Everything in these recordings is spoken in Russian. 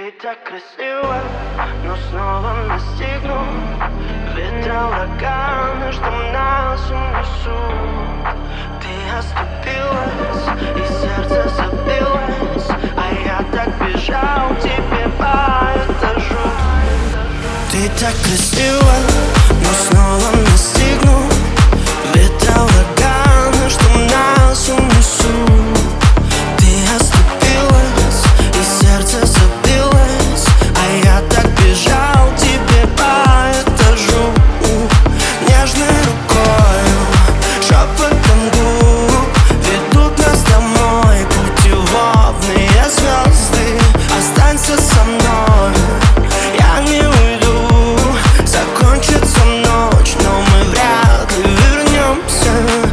Ты так красива, но снова настигну ветра, ураганы, что нас унесут. Ты оступилась, и сердце забилось, а я так бежал к тебе по этажу. Ты так красива, но снова настигну ветра, ураганы, что нас унесут. Ты оступилась, и сердце забилось, а я так бежал к тебе по этажу. Нежной рукою, шепотом губ ведут нас домой путеводные звезды. Останься со мной, я не уйду. Закончится ночь, но мы вряд ли вернемся.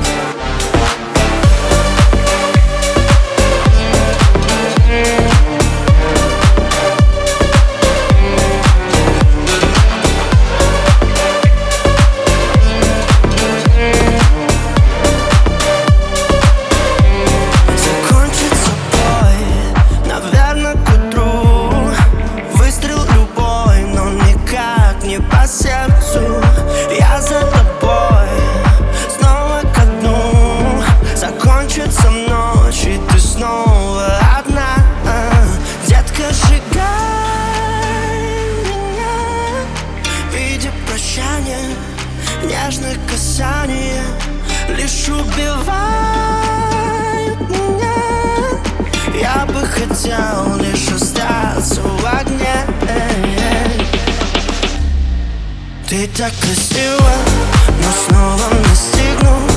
Закончится бой, наверное, к утру. Выстрел любой, но никак не по сердцу. Я за тобой, снова ко дну. Закончится ночь, и ты снова одна. Детка, сжигай меня в виде прощания. Нежных касаний лишь убивают меня. Я бы хотел лишь остаться в огне. Ты так красива, но снова настигну